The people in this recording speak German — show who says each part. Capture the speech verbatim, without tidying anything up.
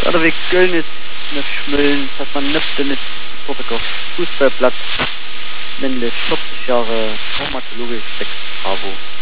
Speaker 1: Oder wie Köln ist eine Schmüllen, dass man nicht mit Portugal Fußballplatz, männlich vierzig Jahre traumatologisch sechs Bravo.